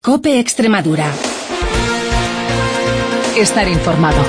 COPE Extremadura. Estar informado.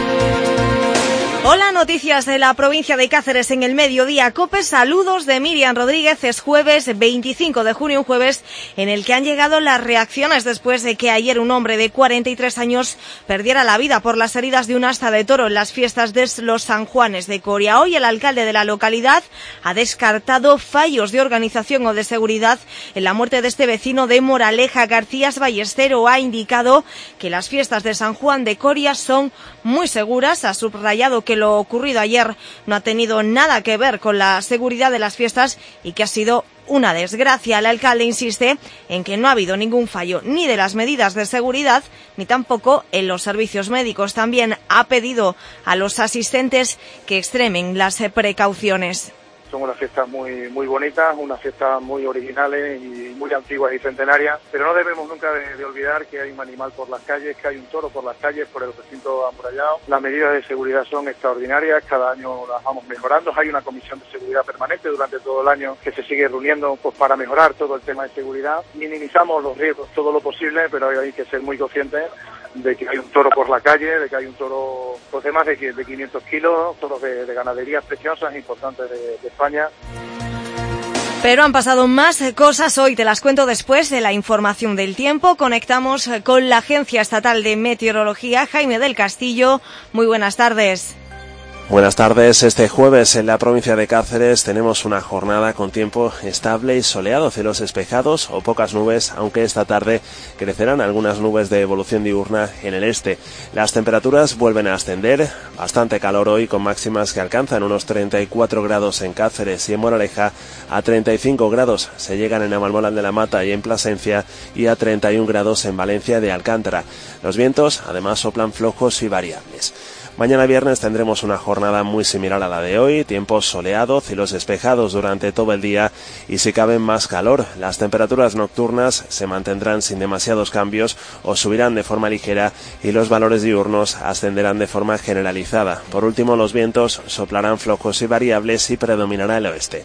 Hola, noticias de la provincia de Cáceres en el mediodía. COPE, saludos de Miriam Rodríguez. Es jueves 25 de junio, un jueves en el que han llegado las reacciones después de que ayer un hombre de 43 años perdiera la vida por las heridas de un asta de toro en las fiestas de los San Juanes de Coria. Hoy el alcalde de la localidad ha descartado fallos de organización o de seguridad en la muerte de este vecino de Moraleja. García Ballestero ha indicado que las fiestas de San Juan de Coria son muy seguras. Ha subrayado que lo ocurrido ayer no ha tenido nada que ver con la seguridad de las fiestas y que ha sido una desgracia. El alcalde insiste en que no ha habido ningún fallo ni de las medidas de seguridad ni tampoco en los servicios médicos. También ha pedido a los asistentes que extremen las precauciones. Son unas fiestas muy bonitas, unas fiestas muy originales y muy antiguas y centenarias, pero no debemos nunca de olvidar que hay un animal por las calles, que hay un toro por las calles, por el recinto amurallado. Las medidas de seguridad son extraordinarias, cada año las vamos mejorando. Hay una comisión de seguridad permanente durante todo el año que se sigue reuniendo para mejorar todo el tema de seguridad. Minimizamos los riesgos todo lo posible, pero hay que ser muy conscientes de que hay un toro por la calle, de que hay un toro de más de 500 kilos, toros de ganaderías preciosas, importantes de España. Pero han pasado más cosas hoy, te las cuento después de la información del tiempo. Conectamos con la Agencia Estatal de Meteorología, Jaime del Castillo. Muy buenas tardes. Buenas tardes. Este jueves en la provincia de Cáceres tenemos una jornada con tiempo estable y soleado, cielos despejados o pocas nubes, aunque esta tarde crecerán algunas nubes de evolución diurna en el este. Las temperaturas vuelven a ascender, bastante calor hoy con máximas que alcanzan unos 34 grados en Cáceres y en Moraleja, a 35 grados se llegan en Amalmolán de la Mata y en Plasencia y a 31 grados en Valencia de Alcántara. Los vientos además soplan flojos y variables. Mañana viernes tendremos una jornada muy similar a la de hoy, tiempo soleado, cielos despejados durante todo el día y si cabe más calor. Las temperaturas nocturnas se mantendrán sin demasiados cambios o subirán de forma ligera y los valores diurnos ascenderán de forma generalizada. Por último, los vientos soplarán flojos y variables y predominará el oeste.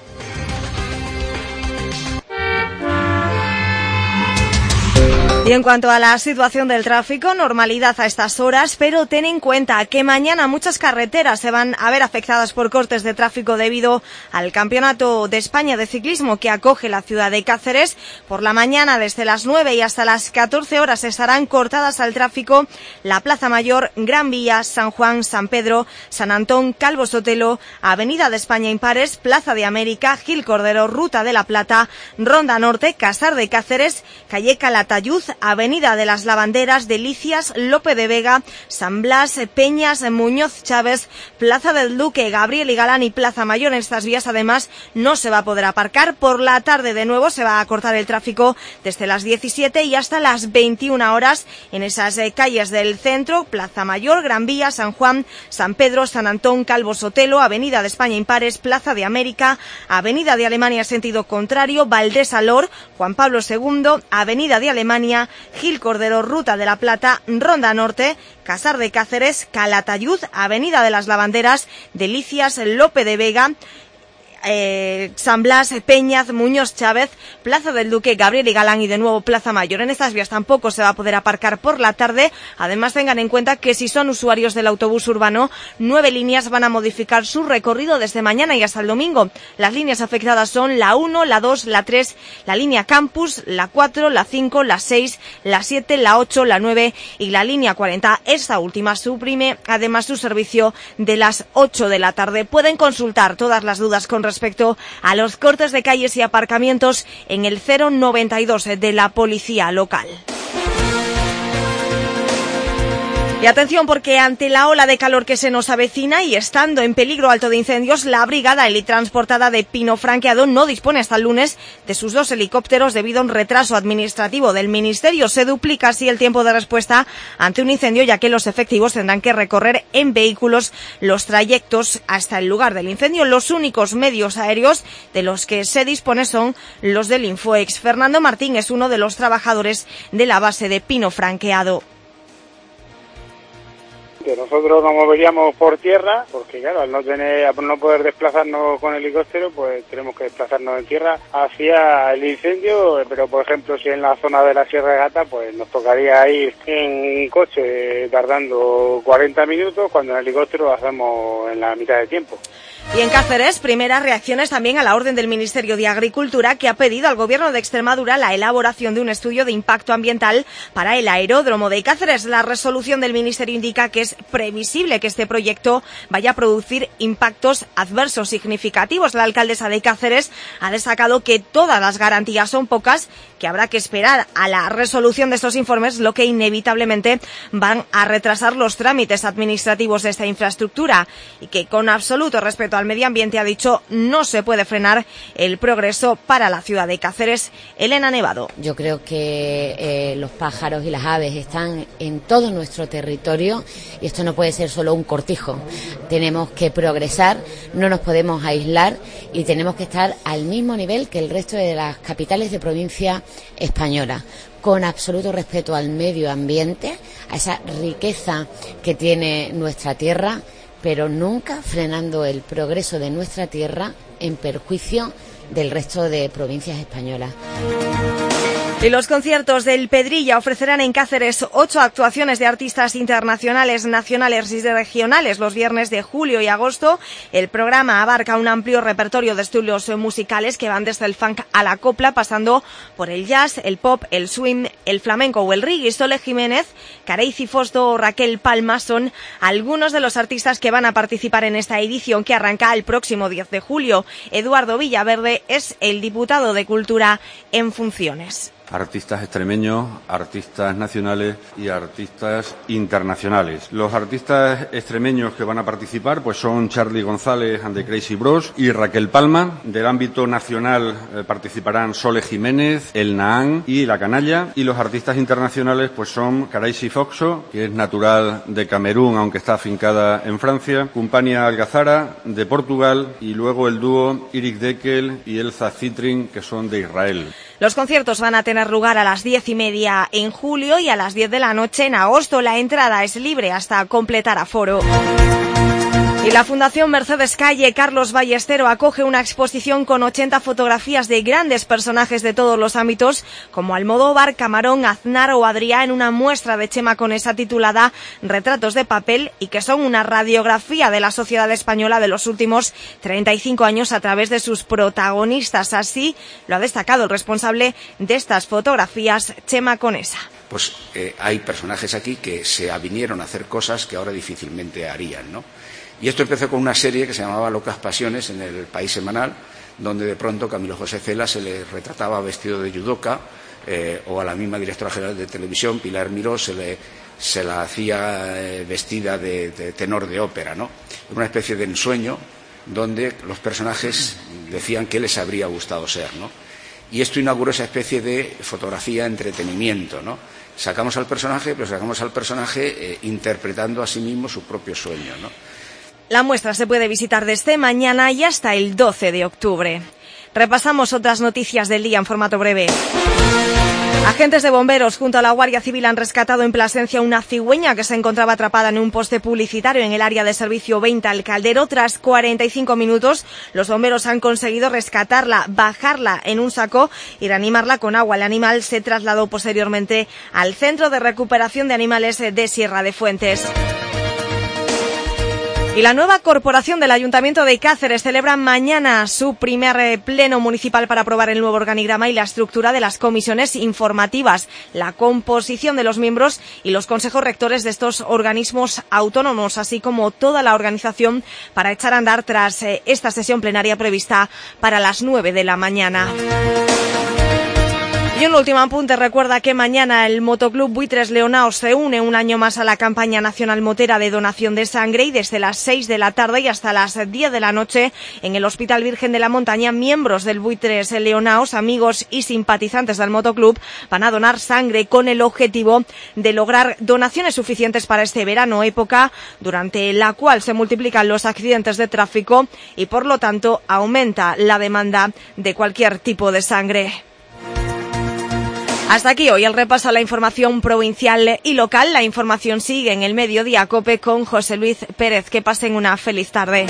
Y en cuanto a la situación del tráfico, normalidad a estas horas, pero ten en cuenta que mañana muchas carreteras se van a ver afectadas por cortes de tráfico debido al Campeonato de España de Ciclismo que acoge la ciudad de Cáceres. Por la mañana, desde las 9 y hasta las 14 horas, estarán cortadas al tráfico la Plaza Mayor, Gran Vía, San Juan, San Pedro, San Antón, Calvo Sotelo, Avenida de España Impares, Plaza de América, Gil Cordero, Ruta de la Plata, Ronda Norte, Casar de Cáceres, Calle Calatayud, Avenida de las Lavanderas, Delicias, Lope de Vega, San Blas, Peñas, Muñoz Chávez, Plaza del Duque, Gabriel y Galán y Plaza Mayor. En estas vías además no se va a poder aparcar. Por la tarde de nuevo se va a cortar el tráfico desde las 17 y hasta las 21 horas en esas calles del centro, Plaza Mayor, Gran Vía, San Juan, San Pedro, San Antón, Calvo Sotelo, Avenida de España Impares, Plaza de América, Avenida de Alemania sentido contrario, Valdés Alor, Juan Pablo II, Avenida de Alemania, Gil Cordero, Ruta de la Plata, Ronda Norte, Casar de Cáceres, Calatayud, Avenida de las Lavanderas, Delicias, Lope de Vega, San Blas, Peñas, Muñoz Chávez, Plaza del Duque, Gabriel y Galán y de nuevo Plaza Mayor. En estas vías tampoco se va a poder aparcar por la tarde. Además, tengan en cuenta que si son usuarios del autobús urbano, 9 líneas van a modificar su recorrido desde mañana y hasta el domingo. Las líneas afectadas son la 1, la 2, la 3, la línea Campus, la 4, la 5, la 6, la 7, la 8, la 9 y la línea 40. Esta última suprime además su servicio de las 8 de la tarde. Pueden consultar todas las dudas con respecto a los cortes de calles y aparcamientos en el 092 de la policía local. Y atención porque ante la ola de calor que se nos avecina y estando en peligro alto de incendios, la brigada helitransportada de Pino Franqueado no dispone hasta el lunes de sus 2 helicópteros debido a un retraso administrativo del Ministerio. Se duplica así el tiempo de respuesta ante un incendio, ya que los efectivos tendrán que recorrer en vehículos los trayectos hasta el lugar del incendio. Los únicos medios aéreos de los que se dispone son los del Infoex. Fernando Martín es uno de los trabajadores de la base de Pino Franqueado. sitio. Nosotros nos moveríamos por tierra, porque claro, al no poder desplazarnos con helicóptero, pues tenemos que desplazarnos en tierra hacia el incendio, pero por ejemplo, si en la zona de la Sierra de Gata, pues nos tocaría ir en coche tardando 40 minutos, cuando en helicóptero lo hacemos en la mitad de tiempo. Y en Cáceres, primeras reacciones también a la orden del Ministerio de Agricultura, que ha pedido al Gobierno de Extremadura la elaboración de un estudio de impacto ambiental para el aeródromo de Cáceres. La resolución del Ministerio indica que es previsible que este proyecto vaya a producir impactos adversos significativos. La alcaldesa de Cáceres ha destacado que todas las garantías son pocas, que habrá que esperar a la resolución de estos informes, lo que inevitablemente van a retrasar los trámites administrativos de esta infraestructura, y que con absoluto respeto al medio ambiente, ha dicho, no se puede frenar el progreso para la ciudad de Cáceres. Elena Nevado. Yo creo que los pájaros y las aves están en todo nuestro territorio y esto no puede ser solo un cortijo. Tenemos que progresar, no nos podemos aislar y tenemos que estar al mismo nivel que el resto de las capitales de provincia española, con absoluto respeto al medio ambiente, a esa riqueza que tiene nuestra tierra, pero nunca frenando el progreso de nuestra tierra en perjuicio del resto de provincias españolas. Y los conciertos del Pedrilla ofrecerán en Cáceres 8 actuaciones de artistas internacionales, nacionales y regionales los viernes de julio y agosto. El programa abarca un amplio repertorio de estilos musicales que van desde el funk a la copla, pasando por el jazz, el pop, el swing, el flamenco o el reggae. Sole Jiménez, Careici Fosto o Raquel Palma son algunos de los artistas que van a participar en esta edición, que arranca el próximo 10 de julio. Eduardo Villaverde es el diputado de Cultura en funciones. Artistas extremeños, artistas nacionales y artistas internacionales. Los artistas extremeños que van a participar pues son Charly González and the Crazy Bros y Raquel Palma. Del ámbito nacional participarán Sole Jiménez, El Nahán y La Canalla. Y los artistas internacionales pues son Careici Foxo, que es natural de Camerún aunque está afincada en Francia, Compania Algazara de Portugal y luego el dúo Eric Deckel y Elza Citrin, que son de Israel. Los conciertos van a tener lugar a las 10:30 en julio y a las 10 de la noche en agosto. La entrada es libre hasta completar aforo. Y la Fundación Mercedes Calle Carlos Ballestero acoge una exposición con 80 fotografías de grandes personajes de todos los ámbitos, como Almodóvar, Camarón, Aznar o Adrià, en una muestra de Chema Conesa titulada Retratos de papel, y que son una radiografía de la sociedad española de los últimos 35 años a través de sus protagonistas. Así lo ha destacado el responsable de estas fotografías, Chema Conesa. Pues hay personajes aquí que se avinieron a hacer cosas que ahora difícilmente harían, ¿no? Y esto empezó con una serie que se llamaba Locas Pasiones en el País Semanal, donde de pronto Camilo José Cela se le retrataba vestido de judoka, o a la misma directora general de televisión, Pilar Miró, se la hacía vestida de tenor de ópera, ¿no? Una especie de ensueño donde los personajes decían qué les habría gustado ser, ¿no? Y esto inauguró esa especie de fotografía entretenimiento, ¿no? Sacamos al personaje, pero sacamos al personaje interpretando a sí mismo su propio sueño, ¿no? La muestra se puede visitar desde mañana y hasta el 12 de octubre. Repasamos otras noticias del día en formato breve. Agentes de bomberos junto a la Guardia Civil han rescatado en Plasencia una cigüeña que se encontraba atrapada en un poste publicitario en el área de servicio 20 al Caldero. Tras 45 minutos, los bomberos han conseguido rescatarla, bajarla en un saco y reanimarla con agua. El animal se trasladó posteriormente al Centro de Recuperación de Animales de Sierra de Fuentes. Y la nueva corporación del Ayuntamiento de Cáceres celebra mañana su primer pleno municipal para aprobar el nuevo organigrama y la estructura de las comisiones informativas, la composición de los miembros y los consejos rectores de estos organismos autónomos, así como toda la organización para echar a andar tras esta sesión plenaria prevista para las 9 de la mañana. Y un último apunte, recuerda que mañana el Motoclub Buitres Leonaos se une un año más a la campaña nacional motera de donación de sangre, y desde las 6 de la tarde y hasta las 10 de la noche en el Hospital Virgen de la Montaña, miembros del Buitres Leonaos, amigos y simpatizantes del Motoclub van a donar sangre con el objetivo de lograr donaciones suficientes para este verano, época durante la cual se multiplican los accidentes de tráfico y por lo tanto aumenta la demanda de cualquier tipo de sangre. Hasta aquí hoy el repaso a la información provincial y local. La información sigue en el Mediodía COPE con José Luis Pérez. Que pasen una feliz tarde.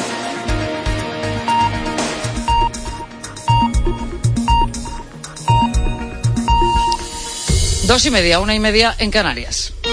Dos y media, 1:30 en Canarias.